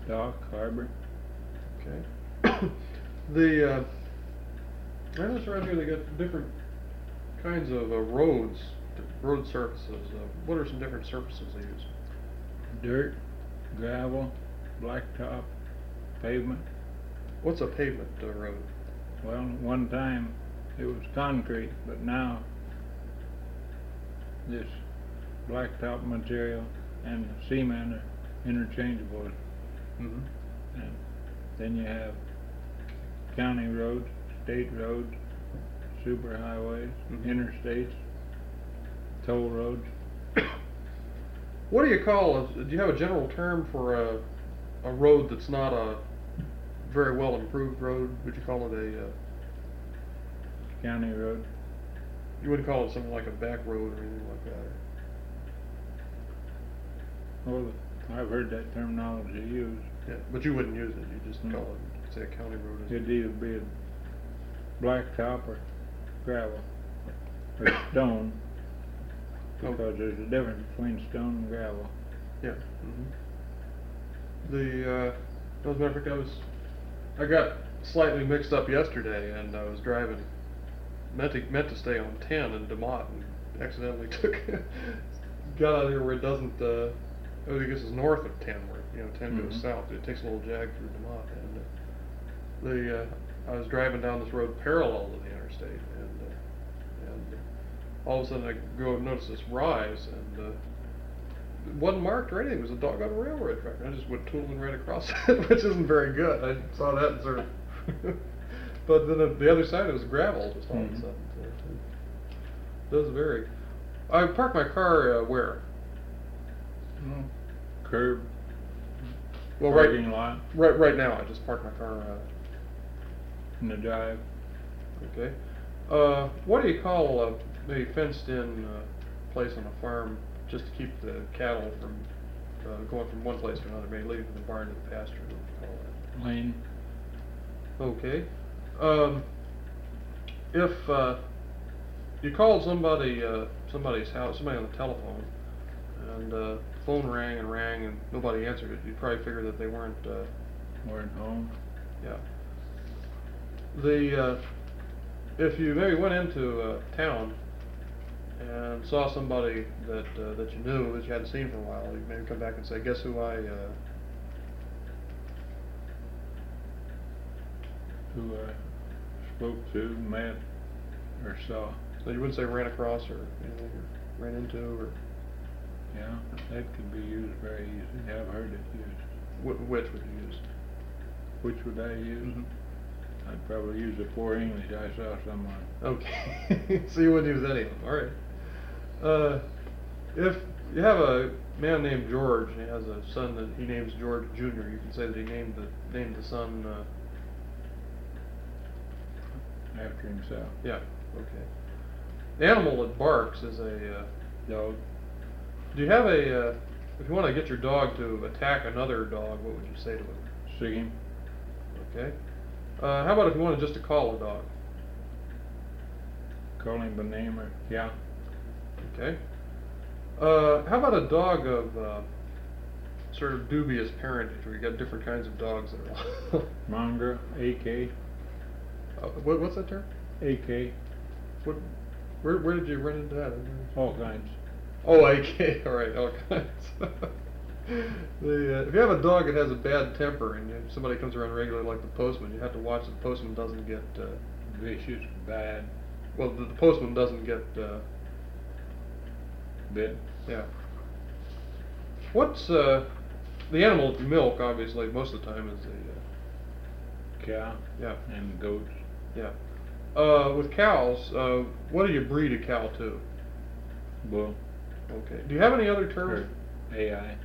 dock, harbor. Okay. I notice around here they got different kinds of roads, road surfaces. What are some different surfaces they use? Dirt, gravel, blacktop, pavement. What's a pavement road? Well, one time it was concrete, but now this blacktop material and cement are interchangeable. Mm-hmm. And then you have county roads, state roads, superhighways, interstates, toll roads. What do you call do you have a general term for a road that's not a very well improved road? Would you call it a county road? You wouldn't call it something like a back road or anything like that? Well, I've heard that terminology used. Yeah, but you wouldn't use it. You just call it, say, a county road. It'd either be a blacktop or gravel or stone, because there's a difference between stone and gravel. Yeah. As a matter of fact, I got slightly mixed up yesterday, and I was driving, meant to stay on 10 in DeMott, and accidentally got out here where it doesn't. I guess it's north of 10, where 10 goes south. It takes a little jag through DeMott, and I was driving down this road parallel to the interstate, and all of a sudden I notice this rise, and it wasn't marked or anything. It was a doggone railroad track. I just went tooling right across it, which isn't very good. I saw that and sort of, but then the other side it was gravel just all of a sudden. So it does vary. I parked my car where? Curb. Well, parking lot. Right now, I just parked my car in the drive. Okay. What do you call a fenced-in place on a farm just to keep the cattle from going from one place to another, maybe leaving from the barn to the pasture? What do you call that? Lane. Okay. If you called somebody's house, somebody on the telephone, and the phone rang and nobody answered it, you'd probably figure that they weren't home. Yeah. If you maybe went into town and saw somebody that you knew that you hadn't seen for a while, you'd maybe come back and say, "Guess who I spoke to, met, or saw." So you wouldn't say ran across or anything, or ran into, or. Yeah, that could be used very easily. I've heard it used. Which would you use? Which would I use? I'd probably use the poor English. I saw someone. Okay. So you wouldn't use any of them. All right. If you have a man named George and he has a son that he names George Jr., you can say that he named the son after himself. Yeah. Okay. The animal that barks is a dog. Do you have if you want to get your dog to attack another dog, what would you say to him? Sick him. Okay. How about if you wanted just to call a dog? Call him by name or yeah. Okay. How about a dog of sort of dubious parentage, where you got different kinds of dogs that are mongrel, AK. What's that term? AK. Where did you run into that? All kinds. Oh, AK. All right, all kinds. If you have a dog that has a bad temper and somebody comes around regularly, like the postman, you have to watch that the postman doesn't get vicious, bad. Well, the postman doesn't get bit. Yeah. What's the animal milk? Obviously, most of the time is the cow. Yeah. And goats. Yeah. With cows, what do you breed a cow to? Bull. Okay. Do you have any other terms? Or AI.